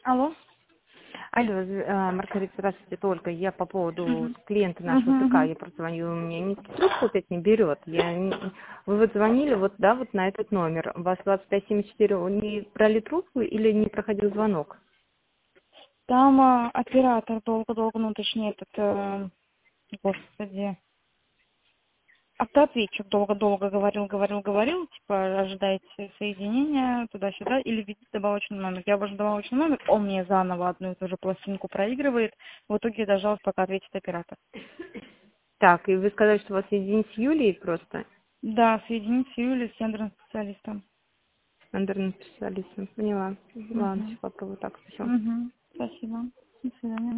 Алло. Алло, Маргарита, здравствуйте, только я по поводу Мгм. клиента нашего Мгм, ТК, мгм. я просто звоню, у меня трубку опять не берет. Вы вот звонили вот, да, вот на этот номер. У вас 2574, он не брали трубку или не проходил звонок? Там оператор долго-долго, ну точнее этот, господи, автоответчик долго-долго говорил, типа ожидайте соединения туда-сюда или введите добавочный номер. Я ввожу добавочный номер, он мне заново одну и ту же пластинку проигрывает. В итоге я дождалась, пока ответит оператор. Так, и вы сказали, что у вас единиц Юлии просто, Да, соединить с Юлей, с тендерным специалистом. андерным специалистом. Поняла. Ладно, Угу. сейчас попробую так. Все. Угу. Спасибо. До свидания.